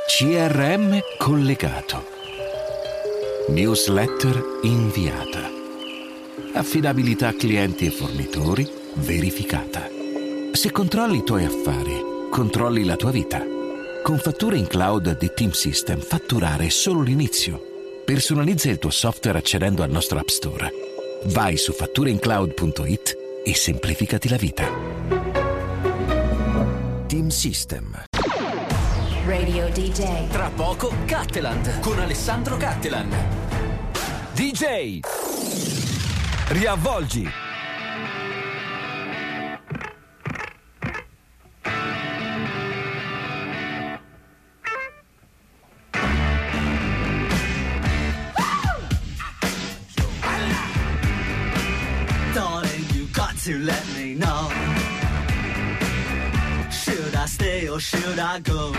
CRM collegato. Newsletter inviata. Affidabilità clienti e fornitori verificata. Se controlli i tuoi affari, controlli la tua vita. Con fatture in cloud di Team System, fatturare è solo l'inizio. Personalizza il tuo software accedendo al nostro App Store. Vai su fattureincloud.it e semplificati la vita. Team System. Radio DJ. Tra poco Catteland con Alessandro Cattelan. DJ riavvolgi. Darling, you got to let me know. Should I stay or should I go?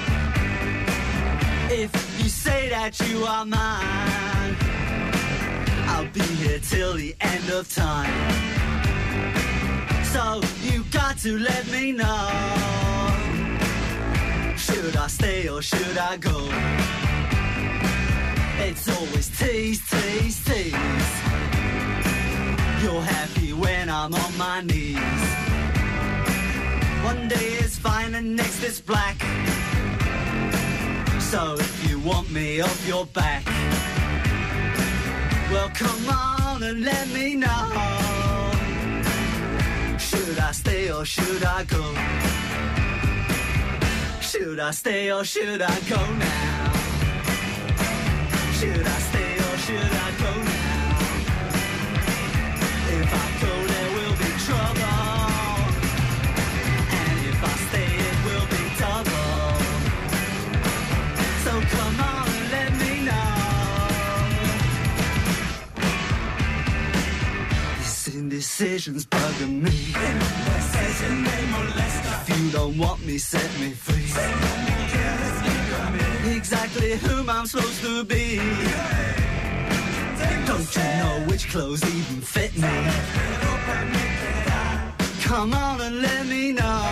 If you say that you are mine, I'll be here till the end of time. So you got to let me know. Should I stay or should I go? It's always tease, tease, tease. You're happy when I'm on my knees. One day is fine and next is black. So if you want me off your back, well come on and let me know. Should I stay or should I go? Should I stay or should I go now? Should I stay or should I go now? If I go there will be trouble, and if I stay it will be double. So come on and let me know. This indecision's bugging me. If you don't want me, set me free. Exactly whom I'm supposed to be. Don't you know which clothes even fit me? Come on and let me know.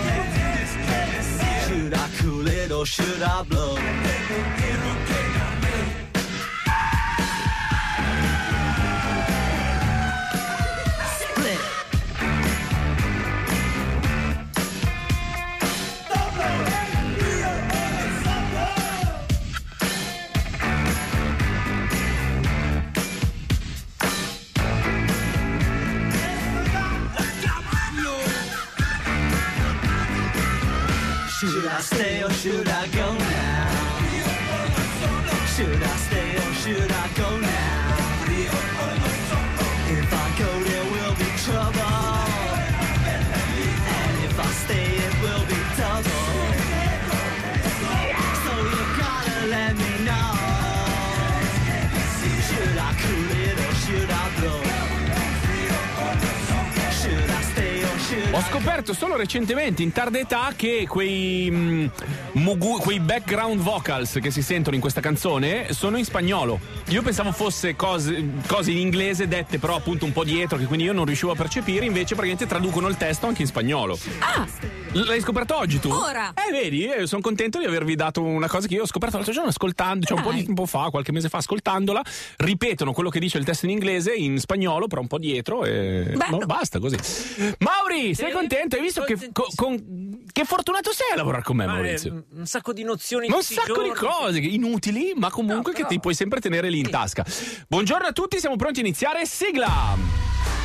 Should I cool it or should I blow? Split. Should I stay or should I go now? Should I stay or should I go now? If I go there will be trouble, and if I stay it will be double. So you gotta let me know. Should I cool it or should I blow? Should I stay or should I Ho scoperto solo recentemente, in tarda età, che quei background vocals che si sentono in questa canzone sono in spagnolo. Io pensavo fosse cose in inglese dette però appunto un po' dietro, che quindi io non riuscivo a percepire, invece praticamente traducono il testo anche in spagnolo. Ah! L'hai scoperto oggi tu? Ora! Vedi, sono contento di avervi dato una cosa che io ho scoperto l'altro giorno ascoltando, cioè un po' di tempo fa, qualche mese fa, ascoltandola. Ripetono quello che dice il testo in inglese in spagnolo, però un po' dietro e basta così. Mauri, sei contento? Hai visto che fortunato sei a lavorare con me, Maurizio? Un sacco di nozioni. Un sacco di cose inutili, ma comunque che ti puoi sempre tenere lì in tasca. Buongiorno a tutti, siamo pronti a iniziare. Sigla!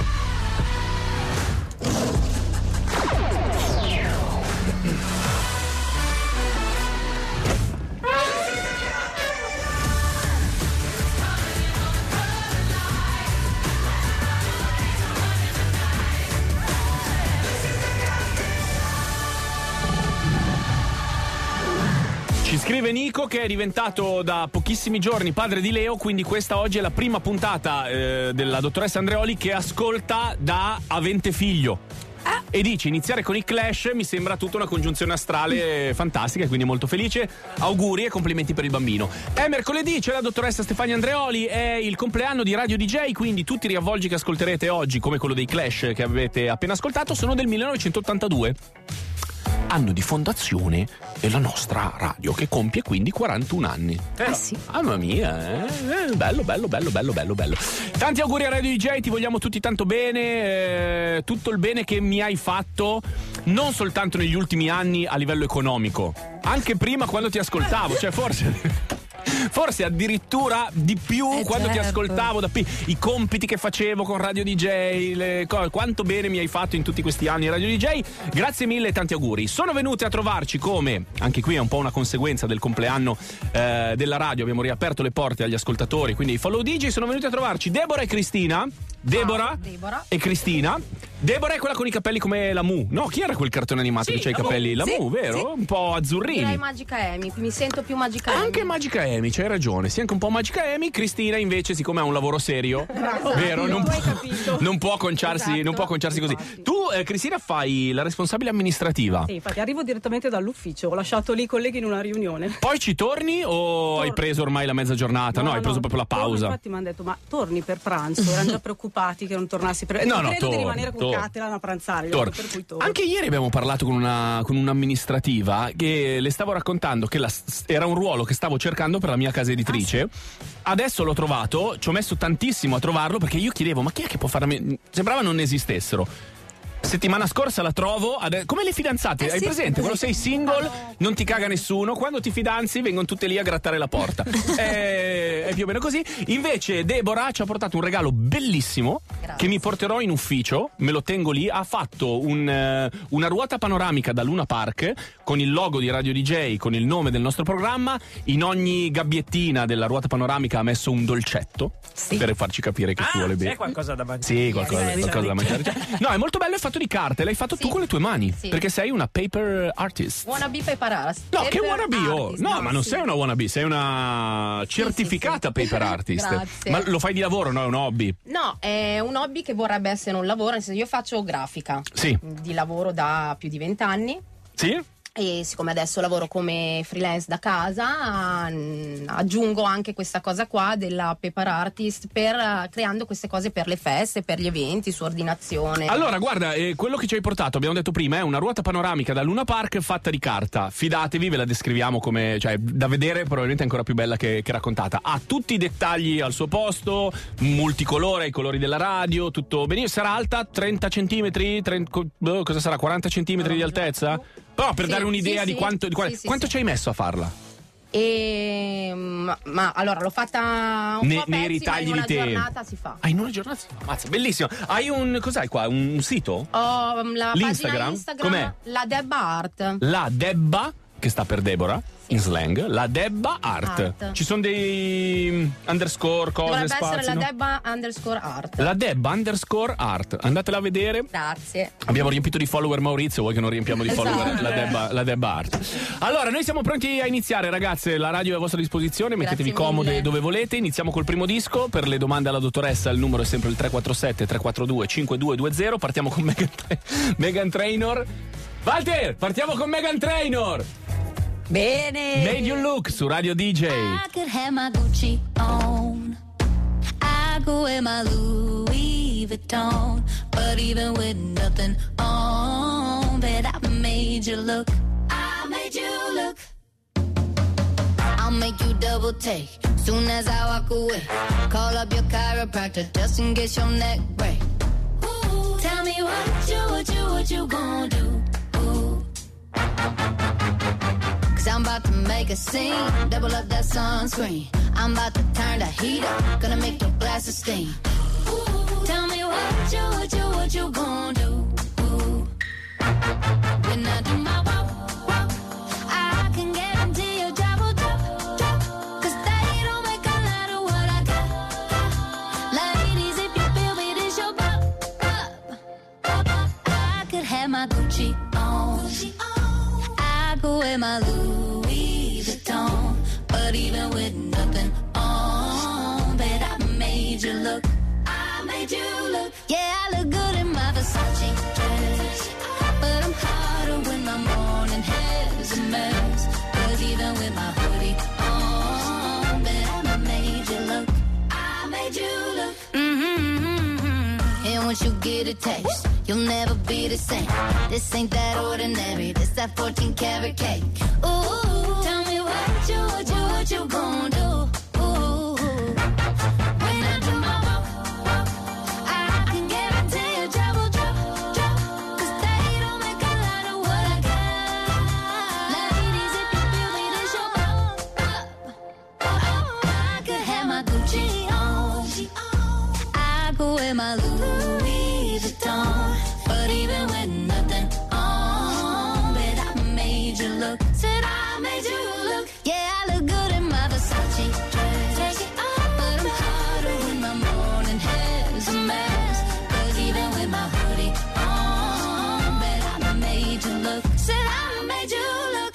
Ci scrive Nico che è diventato da pochissimi giorni padre di Leo, quindi questa oggi è la prima puntata della dottoressa Andreoli che ascolta da avente figlio. E dice: iniziare con i Clash mi sembra tutta una congiunzione astrale fantastica, quindi molto felice. Auguri e complimenti per il bambino. È mercoledì, c'è la dottoressa Stefania Andreoli, è il compleanno di Radio DJ, quindi tutti i riavvolgi che ascolterete oggi, come quello dei Clash che avete appena ascoltato, sono del 1982. anno di fondazione della nostra radio, che compie quindi 41 anni. Sì. Mamma mia, bello. Tanti auguri a Radio DJ, ti vogliamo tutti tanto bene, tutto il bene che mi hai fatto, non soltanto negli ultimi anni a livello economico, anche prima quando ti ascoltavo, cioè forse addirittura di più quando ti ascoltavo i compiti che facevo con Radio DJ, quanto bene mi hai fatto in tutti questi anni Radio DJ. Grazie mille e tanti auguri. Sono venute a trovarci, come anche qui è un po' una conseguenza del compleanno della radio, abbiamo riaperto le porte agli ascoltatori, quindi i follow DJ. Sono venute a trovarci Deborah e Cristina. Deborah e Cristina. Deborah è quella con i capelli come la Mu. No, chi era quel cartone animato che c'ha i capelli? La Mu, vero? Sì. Un po' azzurrini. Direi Magica Amy, mi sento più Magica Amy. Anche Magica Amy, c'hai ragione, sì, anche un po' Magica Amy. Cristina invece, siccome ha un lavoro serio, vero, non può conciarsi così. Tu, Cristina, fai la responsabile amministrativa. Sì, infatti arrivo direttamente dall'ufficio, ho lasciato lì i colleghi in una riunione. Poi ci torni o hai preso ormai la mezza giornata? No, hai preso proprio la pausa. Infatti mi hanno detto, ma torni per pranzo? Erano già preoccupati che non tornassi per... No, credo di rimanere con Catalan a pranzare, per cui torno. Anche ieri abbiamo parlato con un'amministrativa che le stavo raccontando che era un ruolo che stavo cercando per la mia casa editrice. Adesso l'ho trovato, ci ho messo tantissimo a trovarlo perché io chiedevo, ma chi è che può fare? Sembrava non esistessero. Settimana scorsa la trovo, come le fidanzate, hai presente? Quando sei single non ti caga nessuno, quando ti fidanzi vengono tutte lì a grattare la porta. È più o meno così. Invece Deborah ci ha portato un regalo bellissimo. Grazie. Che mi porterò in ufficio, me lo tengo lì. Ha fatto una ruota panoramica da Luna Park con il logo di Radio DJ, con il nome del nostro programma. In ogni gabbiettina della ruota panoramica ha messo un dolcetto per farci capire che ci vuole bene. C'è qualcosa da mangiare? Sì, qualcosa da mangiare. No, è molto bello, è fatto di carte, l'hai fatto tu con le tue mani, perché sei una paper artist. Wannabe paper artist. No, che wannabe? No, ma non sei una wannabe, sei una certificata paper artist. Grazie. Ma lo fai di lavoro, no? È un hobby? No, è un hobby che vorrebbe essere un lavoro, nel senso io faccio grafica. Sì. Di lavoro da più di 20 anni. Sì? E siccome adesso lavoro come freelance da casa, aggiungo anche questa cosa qua della paper artist creando queste cose per le feste, per gli eventi, su ordinazione. Allora, guarda, quello che ci hai portato, abbiamo detto prima, è una ruota panoramica da Luna Park fatta di carta. Fidatevi, ve la descriviamo come, cioè, da vedere probabilmente è ancora più bella che raccontata. Ha tutti i dettagli al suo posto, multicolore, i colori della radio, tutto benissimo. Sarà alta 30 centimetri, cosa sarà, 40 centimetri di altezza? Però per dare un'idea di quanto ci hai messo a farla? Ma allora l'ho fatta un po' a pezzi, nei ritagli ma in di una giornata si fa. In una giornata si fa? Mazza, bellissimo. Hai cos'hai qua? Un sito? Ho la L'Instagram? pagina Instagram. Com'è? La Debba Art. La Debba, che sta per Deborah in slang, la Debba Art. Ci sono dei underscore, cose, dovrebbe spazi, essere no? la Debba underscore art. La Debba underscore art. Andatela a vedere. Grazie. Abbiamo riempito di follower Maurizio, vuoi che non riempiamo di follower la Debba Art? Allora, noi siamo pronti a iniziare, ragazze. La radio è a vostra disposizione, mettetevi comode dove volete. Iniziamo col primo disco. Per le domande alla dottoressa il numero è sempre il 347-342-5220. Partiamo con Meghan Trainor. Walter, partiamo con Meghan Trainor. Bene. Made You Look su Radio DJ. I could have my Gucci on, I could wear my Louis Vuitton, but even with nothing on, bet I made you look. I made you look. I'll make you double take soon as I walk away. Call up your chiropractor just in case your neck break. Ooh, tell me what you gonna do? Ooh. I'm about to make a scene, double up that sunscreen. I'm about to turn the heat up, gonna make your glasses steam. Ooh, tell me what you gonna do? Ooh. When I do my walk, I can guarantee your job will drop. Cause they don't make a lot of what I got. Ladies, if you feel me, this your pop. I could have my Gucci on, I could wear my Louis Vuitton, but even with nothing on, bet I made you look. I made you look. Yeah, I look good in my Versace dress, but I'm hotter when my morning hair's a mess. Cause even with my hoodie on, bet I made you look. I made you look. And once you get a taste, you'll never be the same. This ain't that ordinary, this that 14 karat cake. Ooh, tell me what you gonna do? Ooh, when I do my walk, I can guarantee you trouble, 'cause they don't make a lot of what I got. Ladies, if you feel me, this your I could have my Gucci on, I go with my Louis Vuitton, but even with nothing on, bet I made you look. Said I made you look. Yeah, I look good in my Versace dress. Take it off, but I'm hotter when my morning hair's a mess. 'Cause even with my hoodie on, bet I made you look. Said I made you look.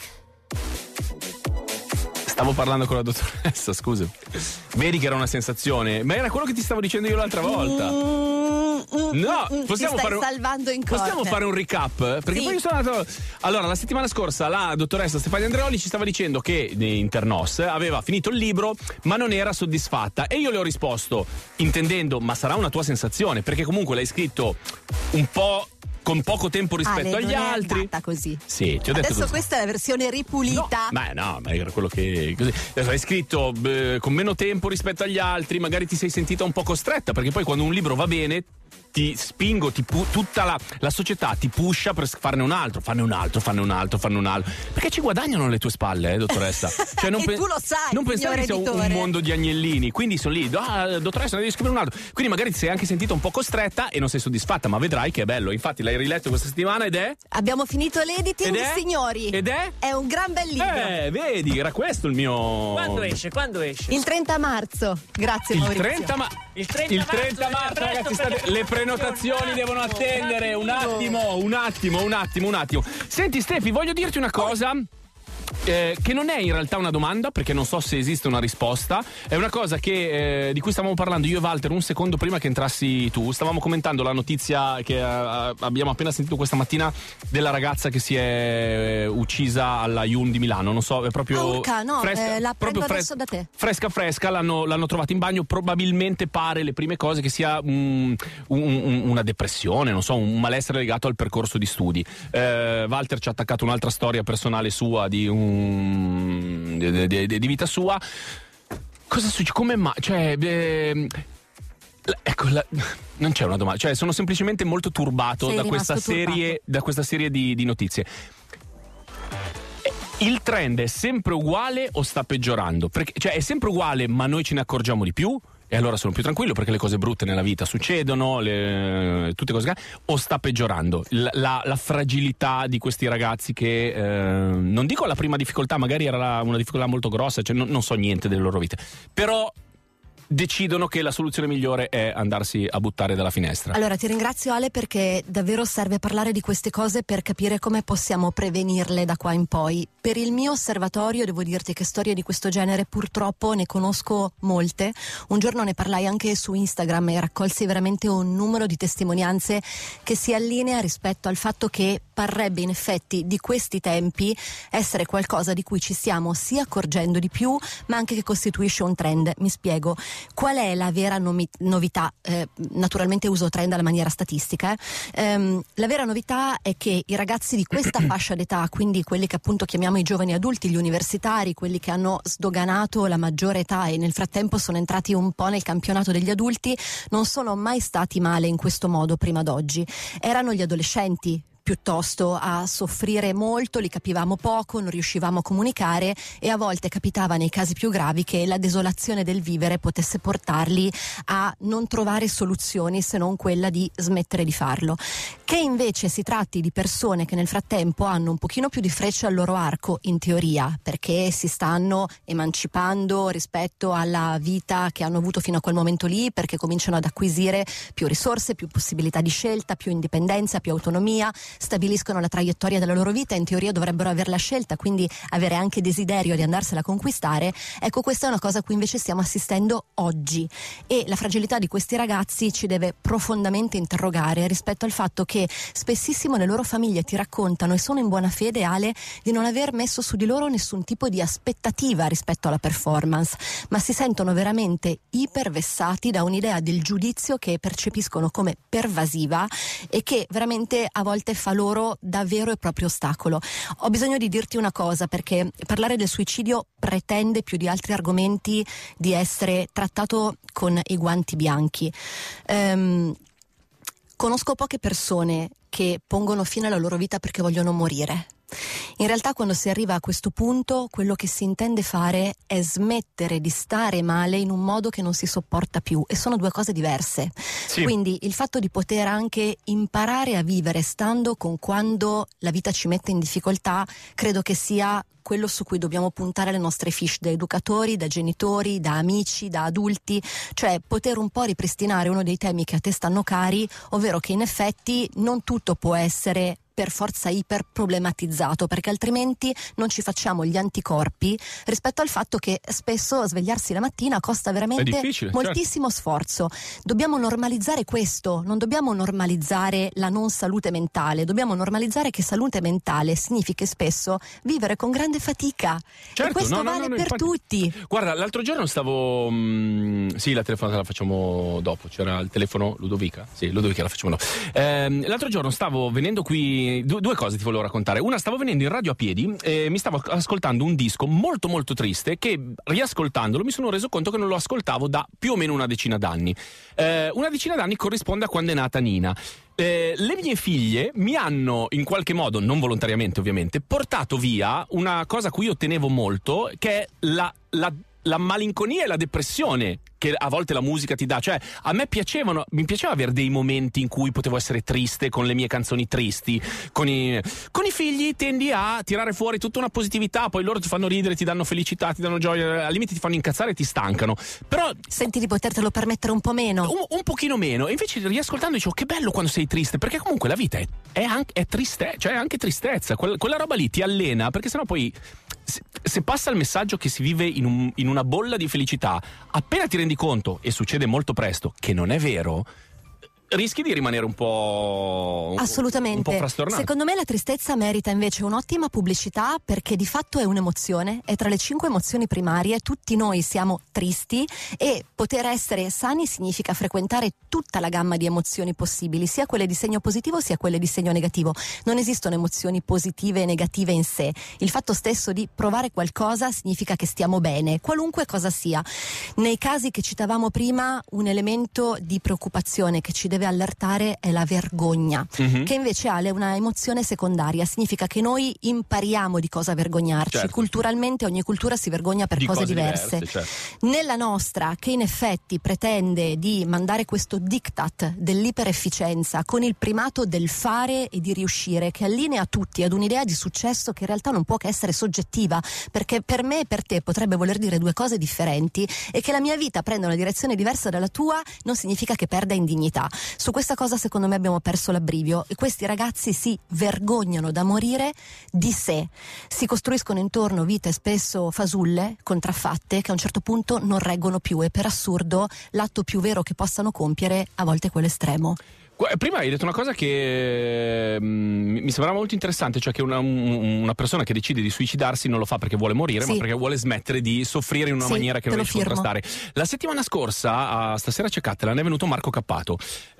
Stavo parlando con la dottoressa, scusa. Vedi che era una sensazione, ma era quello che ti stavo dicendo io l'altra volta. No, possiamo salvando in corte. Possiamo fare un recap? Perché Sì. poi io sono andato. Allora, la settimana scorsa la dottoressa Stefania Andreoli ci stava dicendo che in Internos aveva finito il libro, ma non era soddisfatta. E io le ho risposto, intendendo, ma sarà una tua sensazione, perché comunque l'hai scritto un po' con poco tempo rispetto agli non altri. È andata così. Sì, ti ho detto Adesso così. questa è la versione ripulita. No, ma era quello che così. Adesso hai scritto con meno tempo rispetto agli altri, magari ti sei sentita un po' costretta, perché poi quando un libro va bene ti spingo, tutta la società ti pusha per farne un altro, fanne un altro. Perché ci guadagnano le tue spalle, dottoressa. Cioè, E tu lo sai, non pensare che sia un editore. mondo di agnellini. Quindi sono lì, dottoressa, ne devi scrivere un altro. Quindi magari ti sei anche sentita un po' costretta e non sei soddisfatta, ma vedrai che è bello. Infatti l'hai riletto questa settimana ed è? Abbiamo finito l'editing, Ed è? signori. Ed è? È un gran bel libro. Vedi, era questo il mio. Quando esce? Il 30 marzo. Grazie, Il Maurizio. 30 Il 30 marzo, ragazzi, le prenotazioni devono attendere. Un attimo. Senti, Stefi, voglio dirti una cosa. Che non è in realtà una domanda, perché non so se esiste una risposta. È una cosa di cui stavamo parlando io e Walter un secondo prima che entrassi tu. Stavamo commentando la notizia che abbiamo appena sentito questa mattina della ragazza che si è uccisa alla Yulm di Milano. Non so, è proprio Urca, no, fresca, la prendo proprio adesso da te. Fresca, l'hanno trovata in bagno. Probabilmente pare, le prime cose, che sia una depressione, non so, un malessere legato al percorso di studi. Walter ci ha attaccato un'altra storia personale sua di vita sua. Cosa succede? Come mai? Cioè, non c'è una domanda. Cioè, sono semplicemente molto turbato da questa serie di notizie. Il trend è sempre uguale o sta peggiorando? Perché, cioè, è sempre uguale, ma noi ce ne accorgiamo di più? E allora sono più tranquillo perché le cose brutte nella vita succedono, tutte cose, o sta peggiorando la fragilità di questi ragazzi che non dico la prima difficoltà, magari era una difficoltà molto grossa, cioè non so niente delle loro vite, però decidono che la soluzione migliore è andarsi a buttare dalla finestra. Allora, ti ringrazio, Ale, perché davvero serve parlare di queste cose per capire come possiamo prevenirle da qua in poi. Per il mio osservatorio devo dirti che storie di questo genere purtroppo ne conosco molte. Un giorno ne parlai anche su Instagram e raccolsi veramente un numero di testimonianze che si allinea rispetto al fatto che parrebbe in effetti di questi tempi essere qualcosa di cui ci stiamo sia accorgendo di più, ma anche che costituisce un trend. Mi spiego. Qual è la vera novità? Naturalmente uso trend alla maniera statistica. La vera novità è che i ragazzi di questa fascia d'età, quindi quelli che appunto chiamiamo i giovani adulti, gli universitari, quelli che hanno sdoganato la maggiore età e nel frattempo sono entrati un po' nel campionato degli adulti, non sono mai stati male in questo modo prima d'oggi. Erano gli adolescenti piuttosto a soffrire molto, li capivamo poco, non riuscivamo a comunicare e a volte capitava nei casi più gravi che la desolazione del vivere potesse portarli a non trovare soluzioni se non quella di smettere di farlo. Che invece si tratti di persone che nel frattempo hanno un pochino più di frecce al loro arco, in teoria, perché si stanno emancipando rispetto alla vita che hanno avuto fino a quel momento lì, perché cominciano ad acquisire più risorse, più possibilità di scelta, più indipendenza, più autonomia, stabiliscono la traiettoria della loro vita, in teoria dovrebbero avere la scelta, quindi avere anche desiderio di andarsela a conquistare. Ecco, questa è una cosa a cui invece stiamo assistendo oggi, e la fragilità di questi ragazzi ci deve profondamente interrogare rispetto al fatto che spessissimo le loro famiglie ti raccontano, e sono in buona fede, Ale, di non aver messo su di loro nessun tipo di aspettativa rispetto alla performance, ma si sentono veramente ipervessati da un'idea del giudizio che percepiscono come pervasiva e che veramente a volte fa loro da vero e proprio ostacolo. Ho bisogno di dirti una cosa, perché parlare del suicidio pretende più di altri argomenti di essere trattato con i guanti bianchi. Conosco poche persone che pongono fine alla loro vita perché vogliono morire. In realtà, quando si arriva a questo punto, quello che si intende fare è smettere di stare male in un modo che non si sopporta più, e sono due cose diverse. Sì. Quindi il fatto di poter anche imparare a vivere stando con quando la vita ci mette in difficoltà, credo che sia quello su cui dobbiamo puntare le nostre fiche, da educatori, da genitori, da amici, da adulti, cioè poter un po' ripristinare uno dei temi che a te stanno cari, ovvero che in effetti non tutto può essere per forza iper problematizzato, perché altrimenti non ci facciamo gli anticorpi rispetto al fatto che spesso svegliarsi la mattina costa veramente moltissimo sforzo. Dobbiamo normalizzare questo, non dobbiamo normalizzare la non salute mentale, dobbiamo normalizzare che salute mentale significa spesso vivere con grande fatica. Certo, e questo vale per infatti, tutti. Guarda, l'altro giorno stavo sì, la telefonata la facciamo dopo, c'era il telefono Ludovica? Sì, Ludovica la facciamo dopo. L'altro giorno stavo venendo qui, due cose ti volevo raccontare. Una, stavo venendo in radio a piedi e mi stavo ascoltando un disco molto molto triste che, riascoltandolo, mi sono reso conto che non lo ascoltavo da più o meno una decina d'anni. Una decina d'anni corrisponde a quando è nata Nina. Le mie figlie mi hanno in qualche modo, non volontariamente ovviamente, portato via una cosa a cui io tenevo molto, che è la malinconia e la depressione che a volte la musica ti dà. Cioè, a me mi piaceva avere dei momenti in cui potevo essere triste con le mie canzoni tristi. Con i figli tendi a tirare fuori tutta una positività, poi loro ti fanno ridere, ti danno felicità, ti danno gioia, al limite ti fanno incazzare e ti stancano. Però senti di potertelo permettere un po' meno. Un pochino meno. E invece, riascoltando, dicevo, che bello quando sei triste, perché comunque la vita è triste, cioè è anche tristezza. Quella roba lì ti allena, perché sennò poi se passa il messaggio che si vive in una bolla di felicità, appena ti rendi conto, e succede molto presto, che non è vero, rischi di rimanere un po'... Assolutamente. Un po' frastornato. Secondo me la tristezza merita invece un'ottima pubblicità, perché di fatto è un'emozione, è tra le 5 emozioni primarie, tutti noi siamo tristi, e poter essere sani significa frequentare tutta la gamma di emozioni possibili, sia quelle di segno positivo sia quelle di segno negativo. Non esistono emozioni positive e negative in sé. Il fatto stesso di provare qualcosa significa che stiamo bene, qualunque cosa sia. Nei casi che citavamo prima, un elemento di preoccupazione che ci deve allertare è la vergogna, che invece è una emozione secondaria. Significa che noi impariamo di cosa vergognarci. Certo. Culturalmente ogni cultura si vergogna per cose diverse. Certo. Nella nostra, che in effetti pretende di mandare questo diktat dell'iperefficienza con il primato del fare e di riuscire, che allinea tutti ad un'idea di successo che in realtà non può che essere soggettiva, perché per me e per te potrebbe voler dire due cose differenti, e che la mia vita prenda una direzione diversa dalla tua non significa che perda in dignità. Su questa cosa secondo me abbiamo perso l'abbrivio, e questi ragazzi si vergognano da morire di sé, si costruiscono intorno vite spesso fasulle, contraffatte, che a un certo punto non reggono più, e per assurdo l'atto più vero che possano compiere a volte è quello estremo. Prima hai detto una cosa che mi sembrava molto interessante, cioè che una persona che decide di suicidarsi non lo fa perché vuole morire, ma perché vuole smettere di soffrire in una maniera che non riesce a contrastare. La settimana scorsa, a Stasera c'è Cattelan, è venuto Marco Cappato.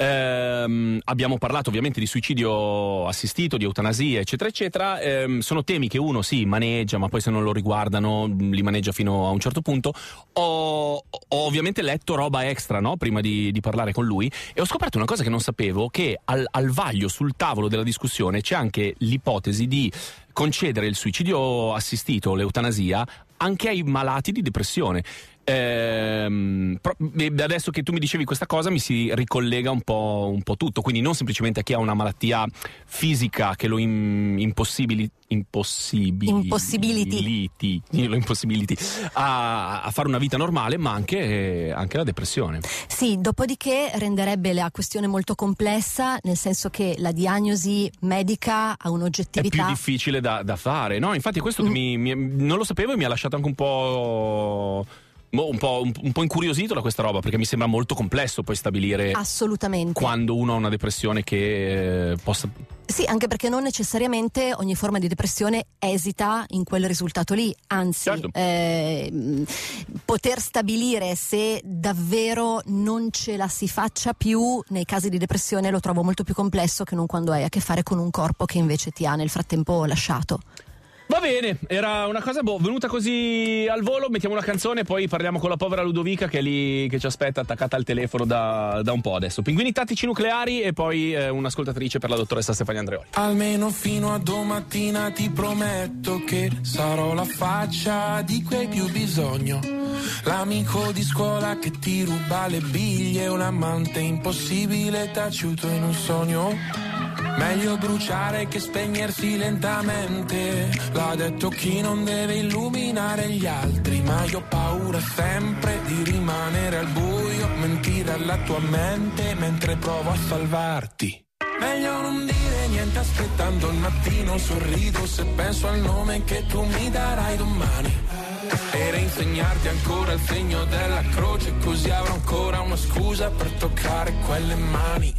Abbiamo parlato ovviamente di suicidio assistito, di eutanasia, eccetera eccetera. Sono temi che uno maneggia, ma poi se non lo riguardano li maneggia fino a un certo punto. Ho ovviamente letto roba extra, no? Prima di parlare con lui, e ho scoperto una cosa che non sapevo, che al vaglio, sul tavolo della discussione, c'è anche l'ipotesi di concedere il suicidio assistito, l'eutanasia, anche ai malati di depressione. Adesso che tu mi dicevi questa cosa mi si ricollega un po' tutto, quindi non semplicemente a chi ha una malattia fisica che lo impossibiliti a fare una vita normale, ma anche la depressione. Sì, dopodiché renderebbe la questione molto complessa, nel senso che la diagnosi medica ha un'oggettività. È più difficile da fare, no? Infatti questo non lo sapevo e mi ha lasciato anche un po' incuriosito da questa roba, perché mi sembra molto complesso poi stabilire assolutamente quando uno ha una depressione che possa... Sì, anche perché non necessariamente ogni forma di depressione esita in quel risultato lì, anzi certo. Poter stabilire se davvero non ce la si faccia più nei casi di depressione lo trovo molto più complesso che non quando hai a che fare con un corpo che invece ti ha nel frattempo lasciato. Va bene, era una cosa venuta così al volo, mettiamo una canzone e poi parliamo con la povera Ludovica che è lì, che ci aspetta attaccata al telefono da un po' adesso. Pinguini tattici nucleari e poi un'ascoltatrice per la dottoressa Stefania Andreoli. Almeno fino a domattina ti prometto che sarò la faccia di cui hai più bisogno, l'amico di scuola che ti ruba le biglie, un amante impossibile taciuto in un sogno. Meglio bruciare che spegnersi lentamente, l'ha detto chi non deve illuminare gli altri, ma io ho paura sempre di rimanere al buio, mentire alla tua mente mentre provo a salvarti. Meglio non dire niente aspettando il mattino, sorrido se penso al nome che tu mi darai domani e reinsegnarti ancora il segno della croce, così avrò ancora una scusa per toccare quelle mani.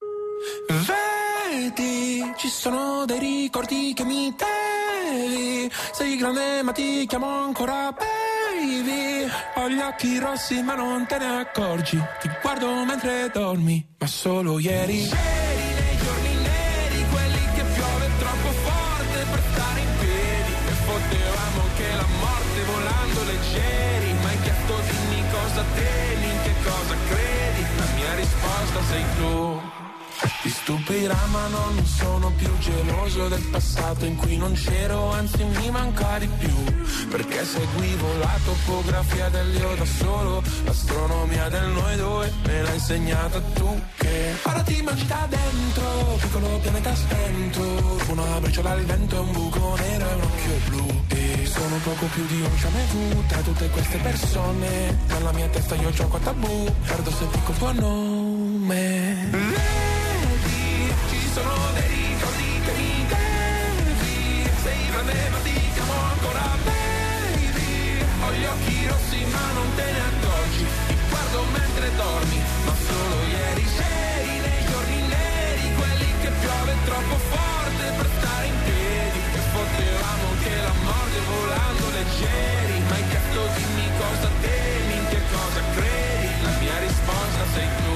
Vedi, ci sono dei ricordi che mi devi, sei grande ma ti chiamo ancora baby, ho gli occhi rossi ma non te ne accorgi, ti guardo mentre dormi, ma solo ieri. C'eri nei giorni neri, quelli che piove troppo forte per stare in piedi, e potevamo che la morte volando leggeri, ma hai chiesto dimmi cosa temi, in che cosa credi, la mia risposta sei tu. Ti stupirà ma no, non sono più geloso del passato in cui non c'ero, anzi mi manca di più, perché seguivo la topografia dell'io da solo, l'astronomia del noi due me l'hai insegnata tu, che ora ti mangi da dentro, piccolo pianeta spento, una briciola al vento e un buco nero e un occhio blu, e sono poco più di un jamais tra tutte queste persone, nella mia testa io gioco a tabù, perdo se dico il tuo nome. Sono dei ricordi che mi devi, sei grande ma ti chiamo ancora baby, ho gli occhi rossi ma non te ne accorgi, ti guardo mentre dormi, ma solo ieri c'eri nei giorni neri, quelli che piove troppo forte per stare in piedi, che potevamo che la morte volando leggeri, ma hai chiesto dimmi cosa temi, in che cosa credi, la mia risposta sei tu.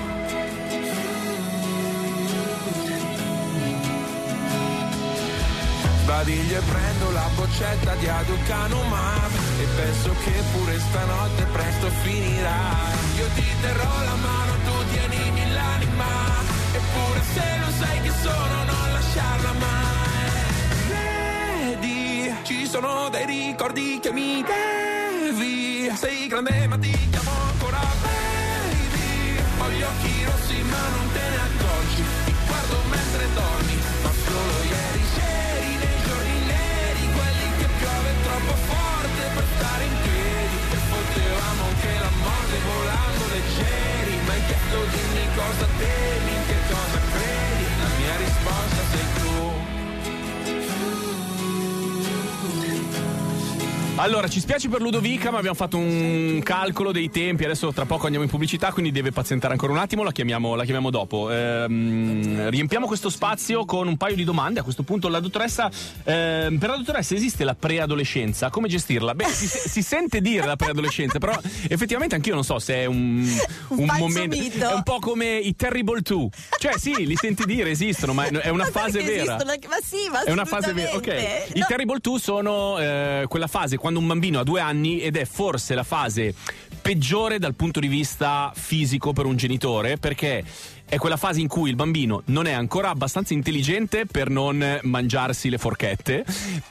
Sbadiglio e prendo la boccetta di aducanumab e penso che pure stanotte presto finirà. Io ti terrò la mano, tu tienimi l'anima, eppure se non sai chi sono non lasciarla mai. Vedi, ci sono dei ricordi che mi devi, sei grande ma ti chiamo ancora baby, ho gli occhi rossi ma non te ne accorgi, ti guardo mentre dormi, ma solo ieri c'eri nei giorni neri, quelli che piove troppo forte per stare in piedi, e potevamo che la morte volando leggeri, ma hai chiesto dimmi cosa temi, in che cosa credi, la mia risposta sei tu. Allora, ci spiace per Ludovica, ma abbiamo fatto un calcolo dei tempi. Adesso tra poco andiamo in pubblicità, quindi deve pazientare ancora un attimo. La chiamiamo dopo. Riempiamo questo spazio con un paio di domande. A questo punto la dottoressa, per la dottoressa esiste la preadolescenza? Come gestirla? Beh, si sente dire la preadolescenza, però effettivamente anch'io non so se è un momento. Mito. È un po' come i Terrible 2. Cioè sì, li senti dire, esistono, ma è una fase vera. Ma sì, ma è una fase vera. Ok. No. I Terrible 2 sono quella fase quando un bambino ha 2 anni, ed è forse la fase peggiore dal punto di vista fisico per un genitore, perché è quella fase in cui il bambino non è ancora abbastanza intelligente per non mangiarsi le forchette,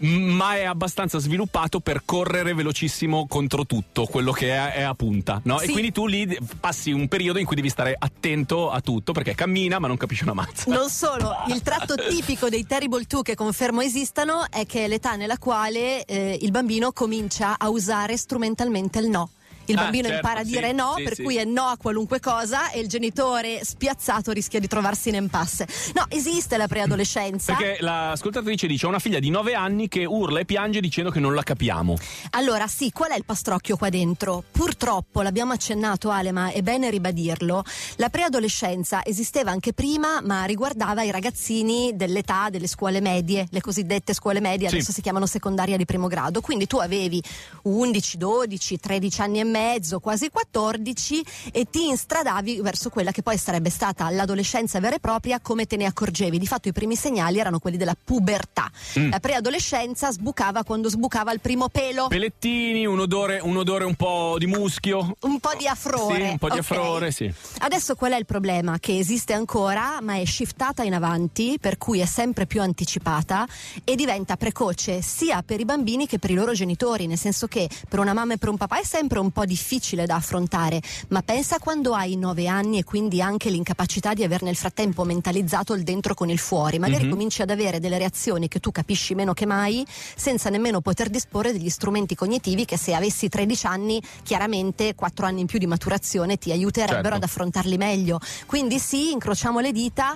ma è abbastanza sviluppato per correre velocissimo contro tutto quello che è a punta, no? Sì. E quindi tu lì passi un periodo in cui devi stare attento a tutto, perché cammina ma non capisce una mazza. Non solo, il tratto tipico dei Terrible 2, che confermo esistano, è che è l'età nella quale il bambino comincia a usare strumentalmente il no. Il bambino impara a dire no, per cui è no a qualunque cosa, e il genitore spiazzato rischia di trovarsi in impasse. No, esiste la preadolescenza. Perché l'ascoltatrice dice: ho una figlia di 9 anni che urla e piange dicendo che non la capiamo. Allora sì, qual è il pastrocchio qua dentro? Purtroppo, l'abbiamo accennato Ale, ma è bene ribadirlo, la preadolescenza esisteva anche prima, ma riguardava i ragazzini dell'età delle scuole medie, le cosiddette scuole medie, adesso si chiamano secondaria di primo grado. Quindi tu avevi 11, 12, 13 anni e mezzo, quasi 14, e ti instradavi verso quella che poi sarebbe stata l'adolescenza vera e propria, come te ne accorgevi. Di fatto i primi segnali erano quelli della pubertà. La preadolescenza sbucava quando sbucava il primo pelo. Pelettini, un odore un po' di muschio. Un po' di affrore. Sì, un po' di affrore, sì. Adesso qual è il problema? Che esiste ancora, ma è shiftata in avanti, per cui è sempre più anticipata e diventa precoce sia per i bambini che per i loro genitori, nel senso che per una mamma e per un papà è sempre un po' difficile da affrontare, ma pensa quando hai 9 anni e quindi anche l'incapacità di aver nel frattempo mentalizzato il dentro con il fuori. Magari cominci ad avere delle reazioni che tu capisci meno che mai, senza nemmeno poter disporre degli strumenti cognitivi che, se avessi 13 anni, chiaramente 4 anni in più di maturazione ti aiuterebbero ad affrontarli meglio. Quindi sì, incrociamo le dita,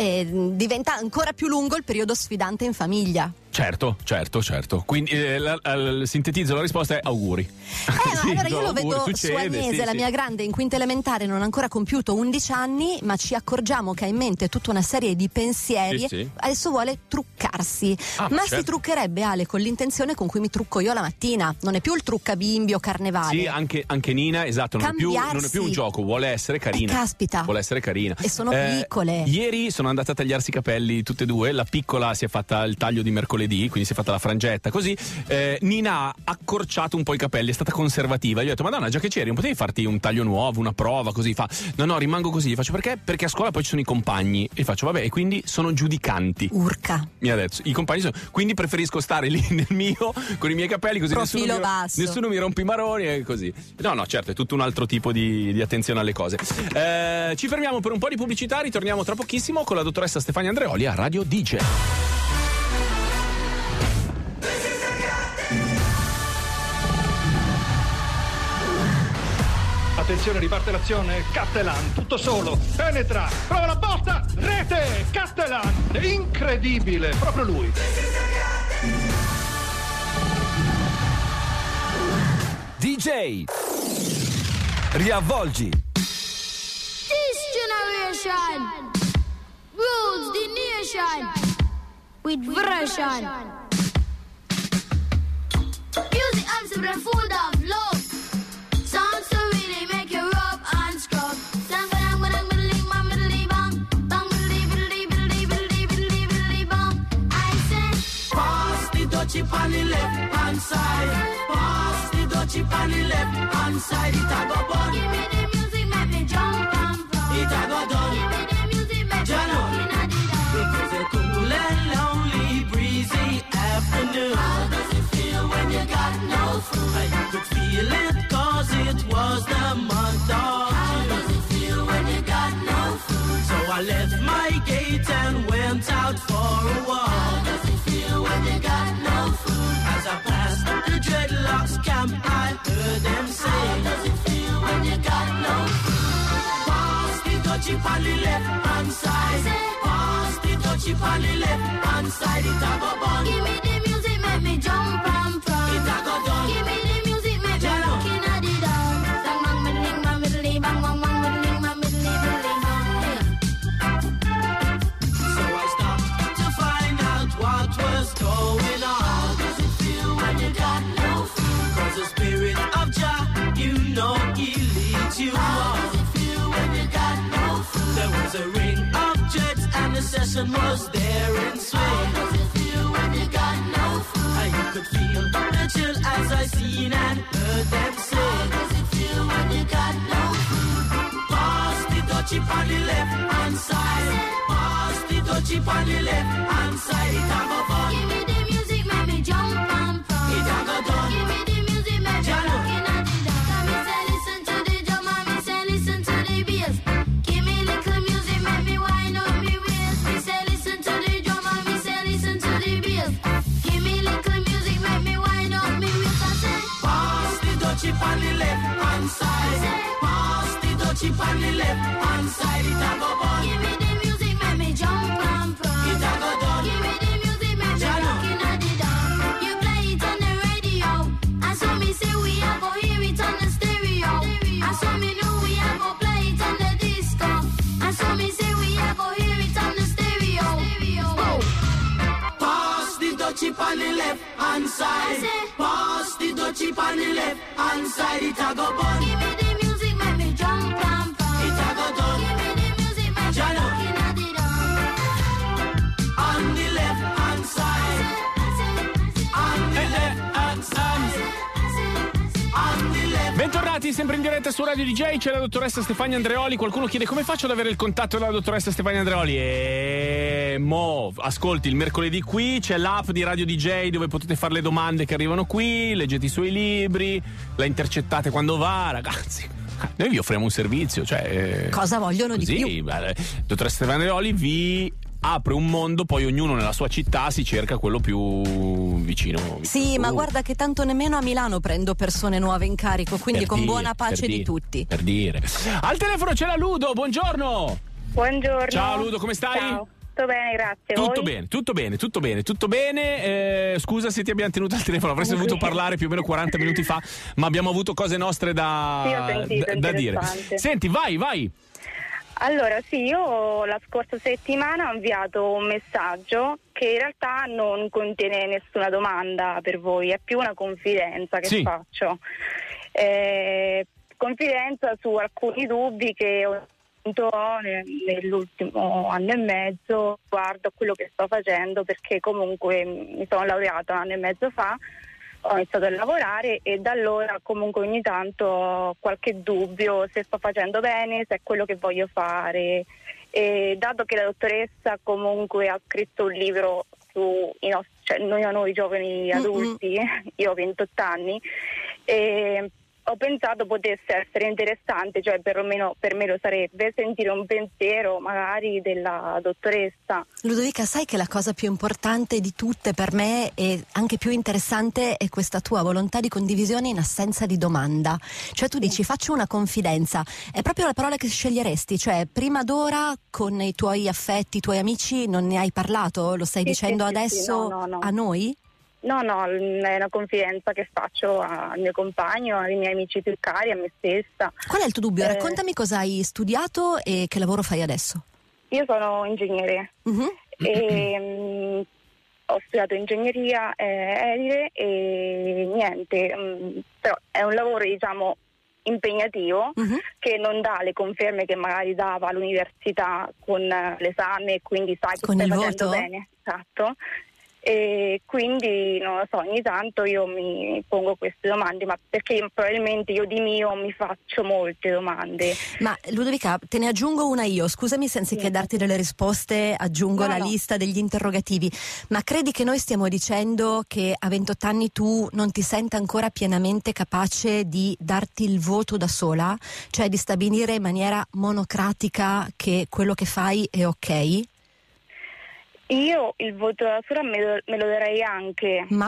diventa ancora più lungo il periodo sfidante in famiglia. Certo. Quindi sintetizzo, la risposta è auguri. Sì, allora io lo vedo succede, su Agnese, la mia grande in quinta elementare, non ha ancora compiuto 11 anni, ma ci accorgiamo che ha in mente tutta una serie di pensieri. Adesso vuole truccarsi, si truccherebbe, Ale, con l'intenzione con cui mi trucco io la mattina. Non è più il trucca bimbi o carnevale. Sì, anche Nina, esatto, non è più un gioco, vuole essere carina. Caspita. Vuole essere carina. E sono piccole. Ieri sono andate a tagliarsi i capelli tutte e due, la piccola si è fatta il taglio di mercoledì, quindi si è fatta la frangetta così. Nina ha accorciato un po' i capelli, è stata conservativa. Io ho detto: Madonna, già che c'eri, non potevi farti un taglio nuovo, una prova così? Fa: no, rimango così. Gli faccio: perché a scuola poi ci sono i compagni. E faccio: vabbè, e quindi sono giudicanti. Urca. Mi ha detto: i compagni sono, quindi preferisco stare lì nel mio, con i miei capelli, così nessuno mi rompe i maroni e così. No, certo, è tutto un altro tipo di attenzione alle cose. Ci fermiamo per un po' di pubblicità, ritorniamo tra pochissimo con la dottoressa Stefania Andreoli a Radio DJ. Attenzione, riparte l'azione. Cattelan, tutto solo, penetra, prova la botta, rete, Cattelan, incredibile, proprio lui. DJ, riavvolgi. This generation rules the nation with version. Music I'm full of love. Songs to really make you rub and scrub. I say, pass the dutchie on the left hand side. Pass the dutchie on the left hand side. It a go bun. Give me the music, make me jump and run. It a go done. Give me the music, make me looking at the dawn. It is a cool and lonely, breezy afternoon. How does it feel when you got no food? You could feel it 'cause it was the month of June. How does it feel when you got no food? So I left my gate and went out for a walk. How does it feel when you got no food? As I passed the dreadlocks camp, I heard them say, how does it feel when you got no food? Pass the dutchie on the left hand side. Pass the dutchie on the left hand side. It a go bun. Give me the music, make me jump and prance. It a go done. Give me the music, make me looking at the dawn. Bang bang middling, bang middling, bang bang bang middling, bang middling, middling, bang. So I stopped to find out what was going on. How does it feel when you got no food? 'Cause the spirit of Jah, you know he leads you on. How does it feel when you got no food? There was a ring of jets and the session was there in swing. How does it feel when you got no food? And you could feel the chill as I seen and heard them say. How does it feel when you got no food? Pass the chip on the left hand side. Pass the chip on the left hand side. It a go fun. Give me the music, make me jump and pump. It a go done. Give me the music, make me rockin' at the dance. Come me say listen to the drum and me say listen to the bass. Give me little music, make me wind up me waist. Me say listen to the drum and me say listen to the bass. Give me little music, make me wind up me waist. I say pass the chip on the left hand side. Pass the chip on the left hand side. It a go fun. give me the music, make me jump and pump. It a go done. Give me the music, make me rockin' at the dance. You play it on the radio, and so me say we a go hear it on the stereo. And so me know we a go play it on the disco. And so me say we a go hear it on the stereo. Oh. Pass the chip on the left hand side. Pass the chip on the left hand side. It a go fun. Give me the music, make me jump and pump. It a go done. Give me the music, make me rockin' at the dance. On the left hand side. On the left hand side. On the left. Bentornati sempre in diretta su Radio DJ, c'è la dottoressa Stefania Andreoli. Qualcuno chiede come faccio ad avere il contatto della dottoressa Stefania Andreoli. E mo ascolti il mercoledì qui, c'è l'app di Radio DJ dove potete fare le domande che arrivano qui, leggete i suoi libri, la intercettate quando va, ragazzi. Noi vi offriamo un servizio, cioè Cosa vogliono di più? Dottoressa Stefania Andreoli vi apre un mondo, poi ognuno nella sua città si cerca quello più vicino. Sì, ma guarda che tanto nemmeno a Milano prendo persone nuove in carico, quindi Per con dire, buona pace per di dire, tutti. Per dire. Al telefono c'è la Ludo, buongiorno. Buongiorno. Ciao Ludo, come stai? Ciao. Tutto bene, grazie. Tutto Voi? bene, tutto bene, tutto bene, tutto bene. Scusa se ti abbiamo tenuto al telefono, avresti dovuto parlare più o meno 40 minuti fa, ma abbiamo avuto cose nostre Sì, ho sentito, da dire. interessante. Senti, vai. Allora, sì, io la scorsa settimana ho inviato un messaggio che in realtà non contiene nessuna domanda per voi, è più una confidenza che Sì. faccio. Confidenza su alcuni dubbi che ho avuto nell'ultimo anno e mezzo riguardo a quello che sto facendo, perché comunque mi sono laureata un anno e mezzo fa, ho iniziato a lavorare e da allora comunque ogni tanto ho qualche dubbio se sto facendo bene, se è quello che voglio fare. E dato che la dottoressa comunque ha scritto un libro su noi giovani adulti, io ho 28 anni, e ho pensato potesse essere interessante, cioè perlomeno per me lo sarebbe, sentire un pensiero magari della dottoressa. Ludovica, sai che la cosa più importante di tutte per me e anche più interessante è questa tua volontà di condivisione in assenza di domanda. Cioè tu dici faccio una confidenza, è proprio la parola che sceglieresti, cioè prima d'ora con i tuoi affetti, i tuoi amici non ne hai parlato? Lo stai dicendo adesso no. a noi? No, è una confidenza che faccio al mio compagno, ai miei amici più cari, a me stessa. Qual è il tuo dubbio? Raccontami cosa hai studiato e che lavoro fai adesso. Io sono ingegnere e ho studiato ingegneria edile e niente, però è un lavoro diciamo impegnativo che non dà le conferme che magari dava all'università con l'esame, quindi sai che con stai il facendo voto? bene. Esatto. E quindi non lo so, ogni tanto io mi pongo queste domande, ma perché probabilmente io di mio mi faccio molte domande. Ma Ludovica, te ne aggiungo una io, scusami se anziché darti delle risposte aggiungo la lista degli interrogativi, ma credi che noi stiamo dicendo che a 28 anni tu non ti senta ancora pienamente capace di darti il voto da sola, cioè di stabilire in maniera monocratica che quello che fai è ok? Io il voto da sola me lo darei anche, ma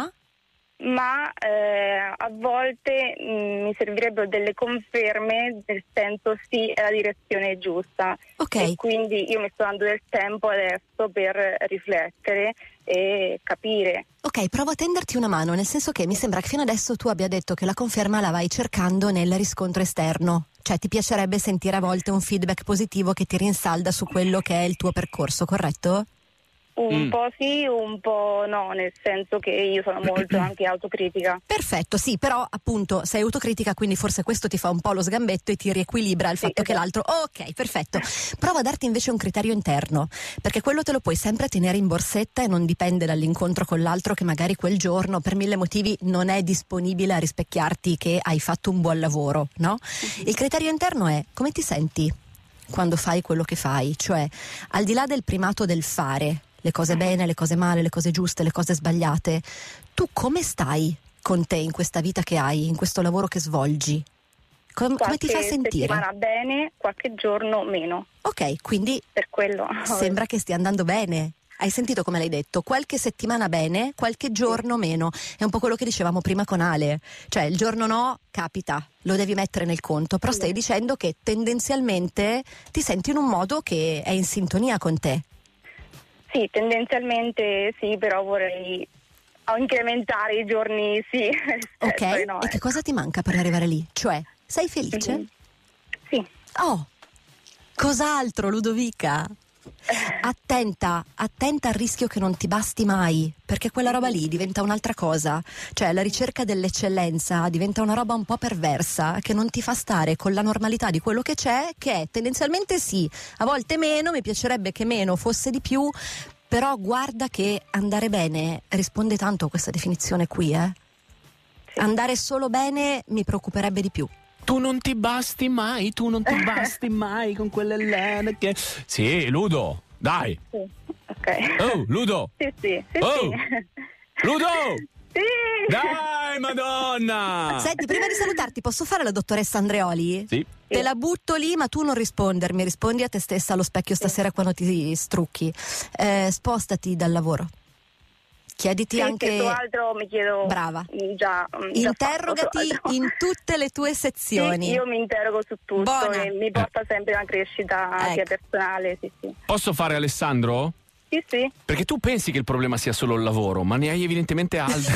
a volte mi servirebbero delle conferme, nel senso sì, è la direzione giusta. E quindi io mi sto dando del tempo adesso per riflettere e capire. Ok, provo a tenderti una mano, nel senso che mi sembra che fino adesso tu abbia detto che la conferma la vai cercando nel riscontro esterno, cioè ti piacerebbe sentire a volte un feedback positivo che ti rinsalda su quello che è il tuo percorso, corretto? Un po' sì, un po' no, nel senso che io sono molto anche autocritica. Perfetto, sì, però appunto sei autocritica, quindi forse questo ti fa un po' lo sgambetto e ti riequilibra il fatto che l'altro... Ok, perfetto. Prova a darti invece un criterio interno, perché quello te lo puoi sempre tenere in borsetta e non dipende dall'incontro con l'altro che magari quel giorno per 1000 motivi non è disponibile a rispecchiarti che hai fatto un buon lavoro, no? Il criterio interno è come ti senti quando fai quello che fai, cioè al di là del primato del fare le cose bene, le cose male, le cose giuste, le cose sbagliate, tu come stai con te in questa vita che hai, in questo lavoro che svolgi? Come ti fa sentire? Qualche settimana bene, qualche giorno meno. Ok, quindi per quello sembra che stia andando bene. Hai sentito come l'hai detto? Qualche settimana bene, qualche giorno meno. È un po' quello che dicevamo prima con Ale. Cioè il giorno no, capita, lo devi mettere nel conto. Però stai dicendo che tendenzialmente ti senti in un modo che è in sintonia con te. Sì, tendenzialmente sì, però vorrei incrementare i giorni sì. Ok, no, e che cosa ti manca per arrivare lì? Cioè, sei felice? Sì. Oh, cos'altro, Ludovica? Attenta al rischio che non ti basti mai, perché quella roba lì diventa un'altra cosa. Cioè la ricerca dell'eccellenza diventa una roba un po' perversa che non ti fa stare con la normalità di quello che c'è, che è tendenzialmente sì, a volte meno, mi piacerebbe che meno fosse di più, però guarda che andare bene risponde tanto a questa definizione qui, Andare solo bene mi preoccuperebbe di più. Tu non ti basti mai con quelle lene che... Sì, Ludo, dai. Sì, ok. Oh, Ludo. Sì. Oh, Ludo. Sì. Dai, Madonna. Senti, prima di salutarti, posso fare la dottoressa Andreoli? Sì. Te la butto lì, ma tu non rispondermi, rispondi a te stessa allo specchio stasera quando ti strucchi. Spostati dal lavoro. Chiediti anche. Su altro mi chiedo. Brava. Già interrogati in tutte le tue sezioni. Sì, io mi interrogo su tutto. Buona. E mi porta sempre una crescita anche personale. Sì. Posso fare Alessandro? Sì. Perché tu pensi che il problema sia solo il lavoro, ma ne hai evidentemente altri.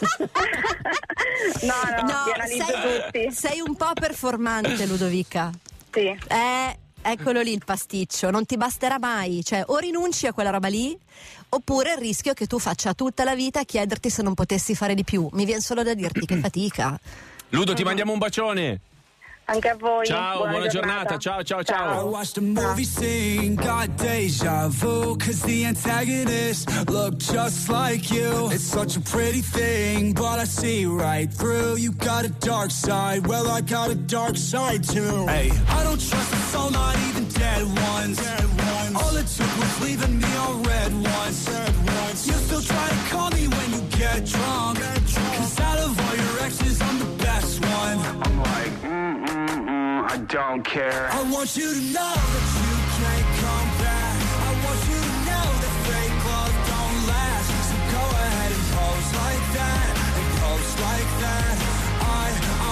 No, li analizzo tutti. Sei un po' performante, Ludovica. Sì. Eccolo lì il pasticcio, non ti basterà mai, cioè o rinunci a quella roba lì oppure il rischio che tu faccia tutta la vita a chiederti se non potessi fare di più. Mi viene solo da dirti che fatica. Ludo, ti mandiamo un bacione. Anche a voi. Ciao, buona giornata. Ciao. I watched a movie scene, got deja vu, cause the antagonist looked just like you. It's such a pretty thing, but I see right through. You got a dark side, well I got a dark side too. Hey, I don't trust a soul, not even dead ones. All it took was leaving me on red ones. You still try to call me when you get drunk, cause out of all your exes I'm the best one. I'm like, I don't care. I want you to know that you can't come back. I want you to know that fake love don't last. So go ahead and pose like that, and pose like that. I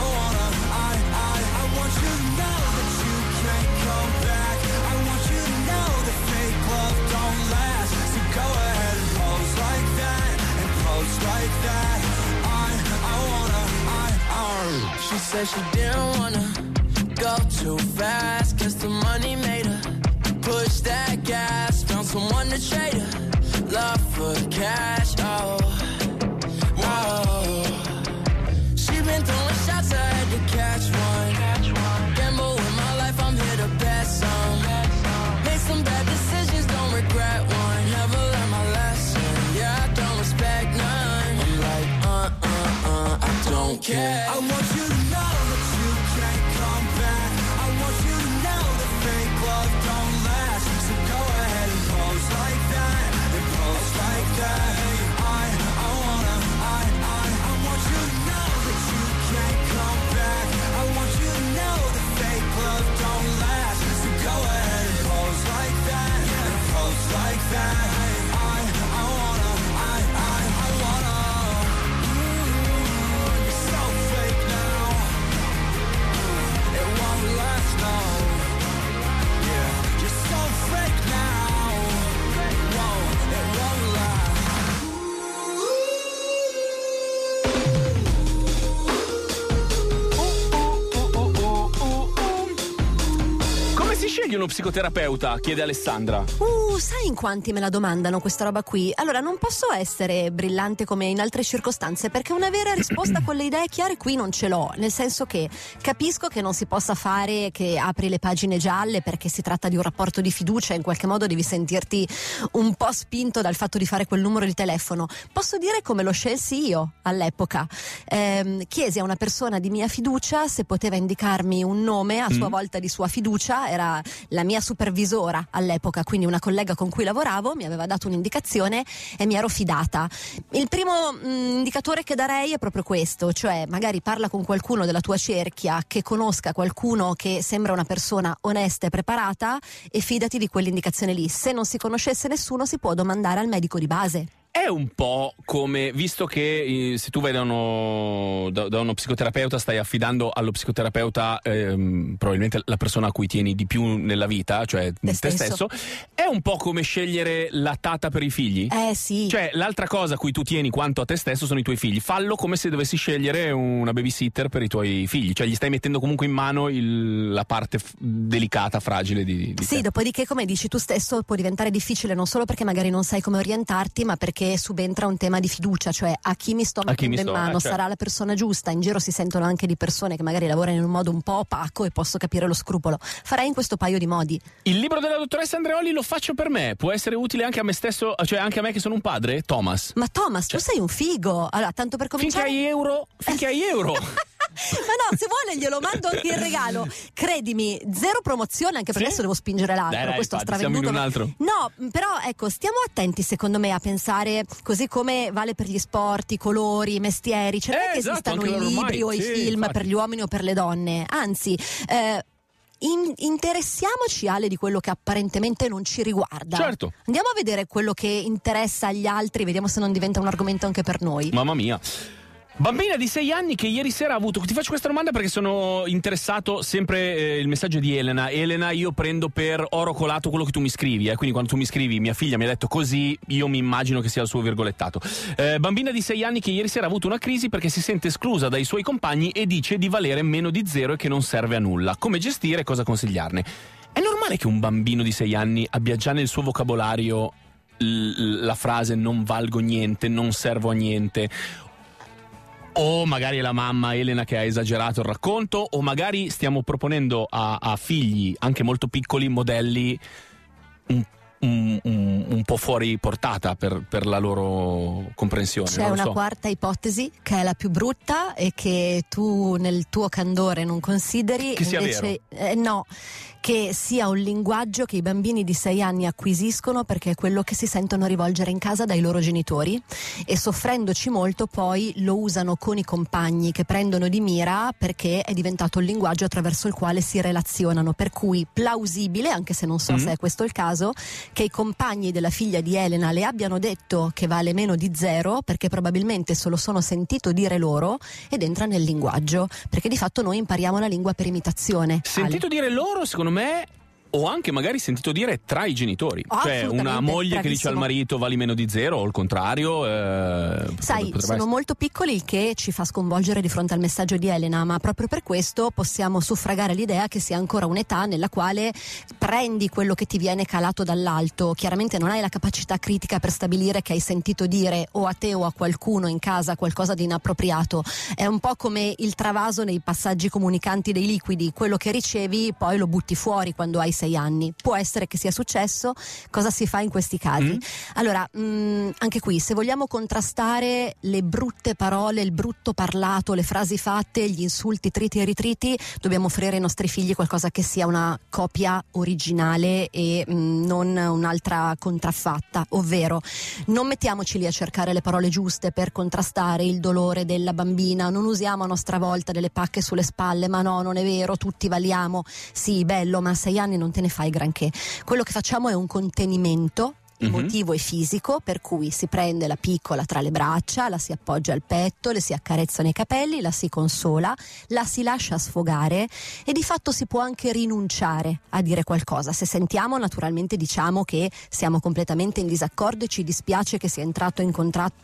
want you to know that you can't come back. I want you to know that fake love don't last. So go ahead and pose like that, and pose like that. She said she didn't wanna go too fast, cause the money made her push that gas. Found someone to trade her love for cash, oh. She been throwing shots, I had to catch one. Gamble with my life, I'm here to bet some. Made some bad decisions, don't regret one. Never learned my lesson, yeah, I don't respect none. I'm like, I don't care. I want you to know that you can't come back. I want you to know that fake love don't last. So go ahead and pose like that, and pose like that. I want you to know that you can't come back. I want you to know that fake love don't last. So go ahead and pose like that, and pose like that. Come si sceglie uno psicoterapeuta? Chiede Alessandra. Sai in quanti me la domandano questa roba qui? Allora non posso essere brillante come in altre circostanze, perché una vera risposta con le idee chiare qui non ce l'ho, nel senso che capisco che non si possa fare che apri le pagine gialle perché si tratta di un rapporto di fiducia, in qualche modo devi sentirti un po' spinto dal fatto di fare quel numero di telefono. Posso dire come lo scelsi io all'epoca. Chiesi a una persona di mia fiducia se poteva indicarmi un nome a sua volta di sua fiducia, era la mia supervisora all'epoca, quindi una collega con cui lavoravo, mi aveva dato un'indicazione e mi ero fidata. Il primo indicatore che darei è proprio questo, cioè magari parla con qualcuno della tua cerchia che conosca qualcuno che sembra una persona onesta e preparata e fidati di quell'indicazione lì. Se non si conoscesse nessuno si può domandare al medico di base. È un po' come, visto che se tu vai da uno psicoterapeuta, stai affidando allo psicoterapeuta probabilmente la persona a cui tieni di più nella vita, cioè te stesso, è un po' come scegliere la tata per i figli. Sì. Cioè l'altra cosa a cui tu tieni quanto a te stesso sono i tuoi figli. Fallo come se dovessi scegliere una babysitter per i tuoi figli, cioè gli stai mettendo comunque in mano la parte delicata, fragile di sì, te. Dopodiché, come dici tu stesso, può diventare difficile non solo perché magari non sai come orientarti, ma perché subentra un tema di fiducia, cioè a chi mi sto mettendo in mano, certo. Sarà la persona giusta. In giro si sentono anche di persone che magari lavorano in un modo un po' opaco e posso capire lo scrupolo. Farei in questo paio di modi. Il libro della dottoressa Andreoli Lo faccio per me, può essere utile anche a me stesso, cioè anche a me che sono un padre, Thomas. Ma Thomas, tu sei un figo. Allora, tanto per cominciare, finché hai euro ma no, se vuole glielo mando anche in regalo. Credimi, zero promozione, anche perché adesso devo spingere l'altro. Dai, questo infatti, stravenduto. siamo in un altro. No, però ecco, stiamo attenti secondo me a pensare così come vale per gli sport, i colori, i mestieri. Cioè non è che esistano i libri o i film infatti. Per gli uomini o per le donne. Anzi, interessiamoci, Ale, di quello che apparentemente non ci riguarda. Certo. Andiamo a vedere quello che interessa agli altri, vediamo se non diventa un argomento anche per noi. Mamma mia. Bambina di 6 anni che ieri sera ha avuto. Ti faccio questa domanda perché sono interessato. Sempre il messaggio di Elena. Elena, io prendo per oro colato quello che tu mi scrivi, quindi quando tu mi scrivi mia figlia mi ha detto così, io mi immagino che sia il suo virgolettato. Bambina di 6 anni che ieri sera ha avuto una crisi perché si sente esclusa dai suoi compagni e dice di valere meno di 0 e che non serve a nulla. Come gestire e cosa consigliarne? È normale che un bambino di 6 anni abbia già nel suo vocabolario la frase non valgo niente, non servo a niente? O magari è la mamma Elena che ha esagerato il racconto, o magari stiamo proponendo a figli anche molto piccoli modelli un po' fuori portata per la loro comprensione. C'è una quarta ipotesi che è la più brutta e che tu nel tuo candore non consideri, che sia invece no, che sia un linguaggio che i bambini di 6 anni acquisiscono perché è quello che si sentono rivolgere in casa dai loro genitori e soffrendoci molto poi lo usano con i compagni che prendono di mira perché è diventato il linguaggio attraverso il quale si relazionano, per cui plausibile, anche se non so se è questo il caso, che i compagni della figlia di Elena le abbiano detto che vale meno di 0 perché probabilmente se lo sono sentito dire loro ed entra nel linguaggio, perché di fatto noi impariamo la lingua per imitazione. Sentito dire loro, secondo me, o anche magari sentito dire tra i genitori, cioè una moglie che dice al marito vali meno di 0 o il contrario. Sai, sono molto piccoli, il che ci fa sconvolgere di fronte al messaggio di Elena, ma proprio per questo possiamo suffragare l'idea che sia ancora un'età nella quale prendi quello che ti viene calato dall'alto. Chiaramente non hai la capacità critica per stabilire che hai sentito dire o a te o a qualcuno in casa qualcosa di inappropriato. È un po' come il travaso nei passaggi comunicanti dei liquidi, quello che ricevi poi lo butti fuori quando hai 6 anni. Può essere che sia successo. Cosa si fa in questi casi? Allora, anche qui, se vogliamo contrastare le brutte parole, il brutto parlato, le frasi fatte, gli insulti triti e ritriti, dobbiamo offrire ai nostri figli qualcosa che sia una copia originale e non un'altra contraffatta, ovvero non mettiamoci lì a cercare le parole giuste per contrastare il dolore della bambina, non usiamo a nostra volta delle pacche sulle spalle, ma no, non è vero, tutti valiamo. Sì, bello, ma a 6 anni non te ne fai granché. Quello che facciamo è un contenimento emotivo e fisico, per cui si prende la piccola tra le braccia, la si appoggia al petto, le si accarezzano i capelli, la si consola, la si lascia sfogare e di fatto si può anche rinunciare a dire qualcosa. Se sentiamo, naturalmente diciamo che siamo completamente in disaccordo e ci dispiace che sia entrato in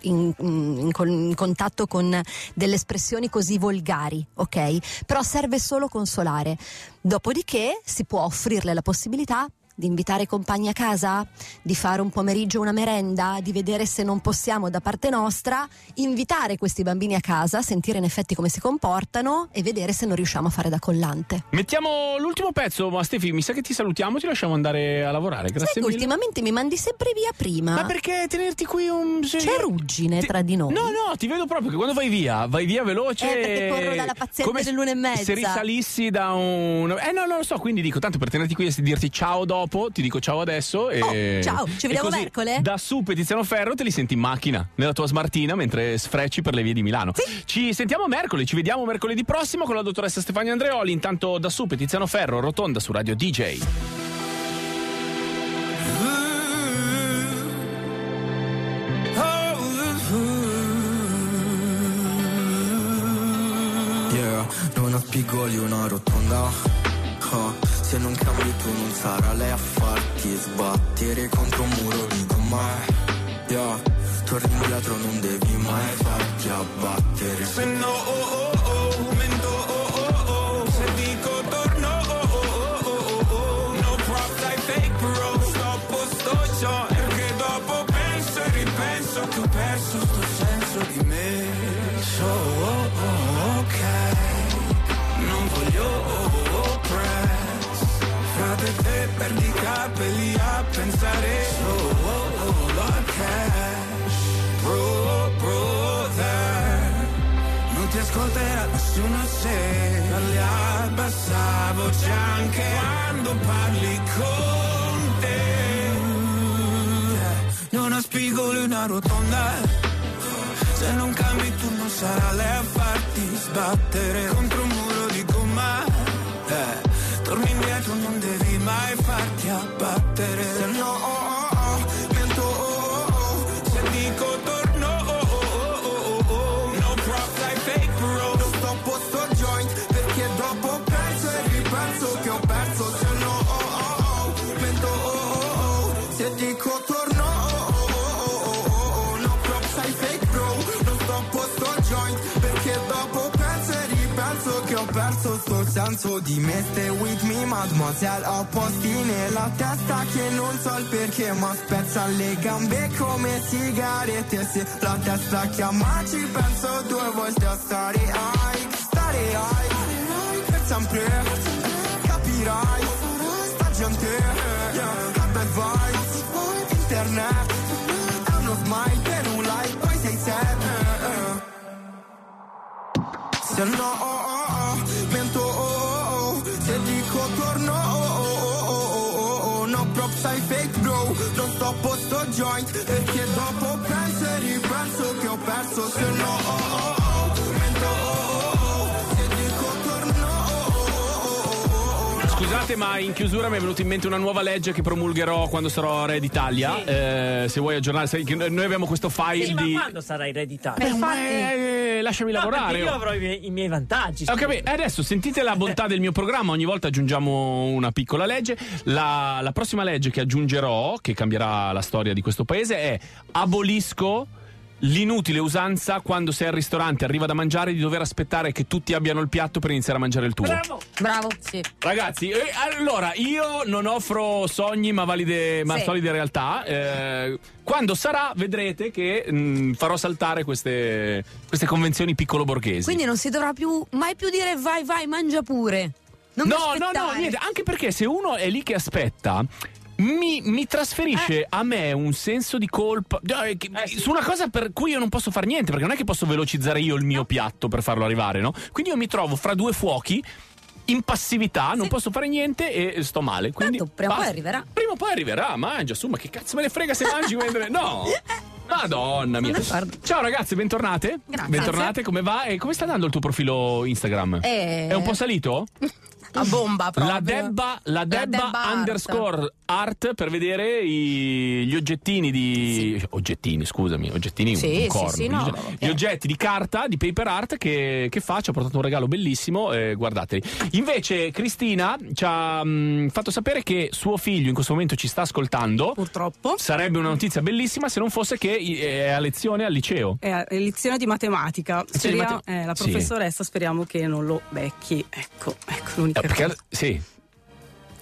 contatto con delle espressioni così volgari, ok? Però serve solo consolare. Dopodiché si può offrirle la possibilità: di invitare i compagni a casa, di fare un pomeriggio una merenda, di vedere se non possiamo da parte nostra invitare questi bambini a casa, sentire in effetti come si comportano e vedere se non riusciamo a fare da collante. Mettiamo l'ultimo pezzo, ma Stefi, mi sa che ti salutiamo, ti lasciamo andare a lavorare. Grazie mille. Ultimamente mi mandi sempre via prima. Ma perché tenerti qui c'è ruggine tra di noi? No, ti vedo proprio che quando vai via veloce. Perché corro dalla pazienza dell'1:30. Se risalissi da un. No, non lo so, quindi dico, tanto per tenerti qui e dirti ciao dopo, ti dico ciao adesso. Ciao, ci vediamo così, mercoledì. Da Sup e Tiziano Ferro te li senti in macchina, nella tua smartina, mentre sfrecci per le vie di Milano. Sì. Ci sentiamo mercoledì, ci vediamo mercoledì prossimo con la dottoressa Stefania Andreoli. Intanto da Sup e Tiziano Ferro, Rotonda su Radio DJ. Non ha spigoli, una rotonda. Se non cambi tu non sarà lei a farti sbattere contro un muro di gomma. Torni indietro, non devi mai farti abbattere. Se no, mento, se dico torno, no props I fake bro, sto ciò, perché dopo penso e ripenso che ho perso sto senso di me. Ok, non voglio press, frate te perdi i capelli a pensare solo al cash, brother, non ti ascolterà nessuno se parli a bassa voce anche quando parli con te. Non ha spigoli, una rotonda. Se non cambi tu non sarà lei a farti sbattere contro un muro di gomma. Torni indietro, non devi mai farti abbattere. Se no, mento, se dico torno, no props I fake bro. Non stoppo sto joint perché dopo penso e ripenso che ho perso. Se no, mento, se dico torno. Ho perso sto senso di me, stay with me mademoiselle. Ho posti nella testa che non so il perché, ma spezzano le gambe come sigarette. Se la testa chiama ci penso due volte a stare high per sempre, capirai. Sta gente, che bel vibes, internet, è uno smile per un like, poi sei sad. Se no se dico torno, no props I fake bro. Non stoppo sto joint perché dopo penso e ripenso che ho perso. Se no se dico torno. Scusate, ma in chiusura mi è venuta in mente una nuova legge che promulgherò quando sarò re d'Italia. Sì. Se vuoi aggiornare, noi abbiamo questo file sì, di. Ma quando sarai re d'Italia? Lasciami lavorare. Io avrò i miei vantaggi. Ok, adesso sentite la bontà del mio programma. Ogni volta aggiungiamo una piccola legge. La prossima legge che aggiungerò, che cambierà la storia di questo paese, è: abolisco l'inutile usanza quando sei al ristorante, arriva da mangiare, di dover aspettare che tutti abbiano il piatto per iniziare a mangiare il tuo. Bravo, sì. Ragazzi, allora io non offro sogni ma solide realtà. Quando sarà vedrete che farò saltare queste convenzioni piccolo borghesi. Quindi non si dovrà mai più dire vai mangia pure. No, niente, anche perché se uno è lì che aspetta mi trasferisce a me un senso di colpa su una cosa per cui io non posso fare niente, perché non è che posso velocizzare io il mio piatto per farlo arrivare, no? Quindi io mi trovo fra due fuochi in passività, non posso fare niente e sto male. Quindi tanto, prima o poi arriverà. Mangia, ma che cazzo me ne frega se mangi mentre. No! Madonna mia. Ciao ragazze, bentornate. Grazie. Bentornate, come va? E come sta andando il tuo profilo Instagram? È un po' salito? A bomba proprio. La Debba underscore art per vedere gli oggettini di oggettini un corno. Gli oggetti di carta, di paper art che fa, ci ha portato un regalo bellissimo, guardateli. Invece Cristina ci ha fatto sapere che suo figlio in questo momento ci sta ascoltando. Purtroppo. Sarebbe una notizia bellissima se non fosse che è a lezione al liceo. È a lezione di matematica. La professoressa speriamo che non lo becchi. Ecco l'unica cosa. Sì.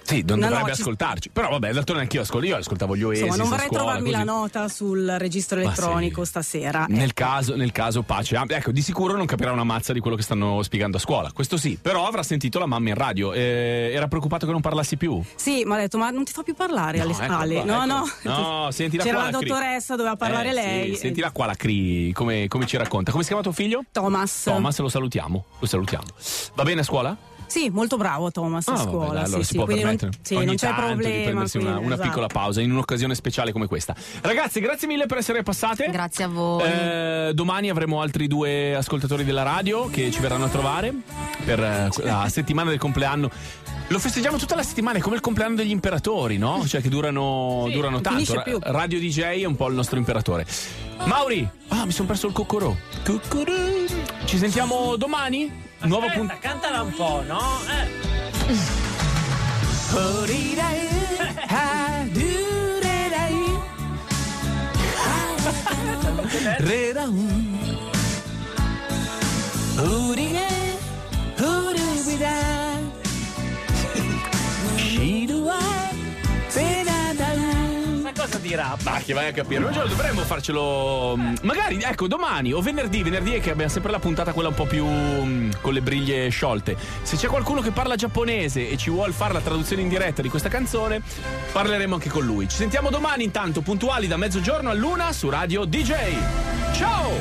Sì, non dovrebbe ascoltarci. Però vabbè, d'altronde anch'io ascoltavo gli Oasis. Insomma, non vorrei scuola, trovarmi così. la nota sul registro elettronico stasera. Nel caso pace. Ecco, di sicuro non capirà una mazza di quello che stanno spiegando a scuola. Questo sì, però avrà sentito la mamma in radio. Era preoccupato che non parlassi più. Sì, mi ha detto, ma non ti fa più parlare alle spalle? No, sentila c'era qua la dottoressa, doveva parlare lei. Sì, sentila qua la Cri, come ci racconta. Come si chiama tuo figlio? Thomas, lo salutiamo. Va bene a scuola? Sì, molto bravo Thomas a scuola. Vabbè, allora si può quindi permettere non c'è problema di prendersi una esatto. piccola pausa in un'occasione speciale come questa. Ragazzi, grazie mille per essere passate. Grazie a voi. Domani avremo altri 2 ascoltatori della radio che ci verranno a trovare per la settimana del compleanno. Lo festeggiamo tutta la settimana, è come il compleanno degli imperatori, no? Cioè che durano tanto. Radio DJ è un po' il nostro imperatore. Mauri, mi sono perso il coccorò. Ci sentiamo domani? Aspetta, cantala un po', no? Cosa dirà? Ma che vai a capire, un giorno dovremmo farcelo. Magari, ecco, domani o venerdì è che abbiamo sempre la puntata quella un po' più con le briglie sciolte. Se c'è qualcuno che parla giapponese e ci vuol fare la traduzione in diretta di questa canzone, parleremo anche con lui. Ci sentiamo domani, intanto, puntuali da mezzogiorno all'1 su Radio DJ. Ciao!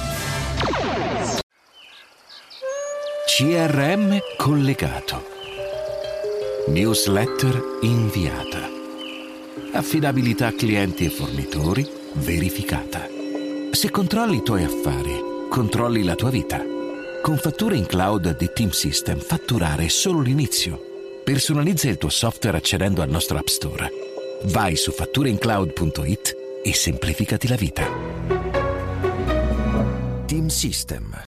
CRM collegato. Newsletter inviata. Affidabilità clienti e fornitori verificata. Se controlli i tuoi affari, controlli la tua vita. Con fatture in cloud di Team System, fatturare è solo l'inizio. Personalizza il tuo software accedendo al nostro App Store. Vai su fattureincloud.it e semplificati la vita. Team System.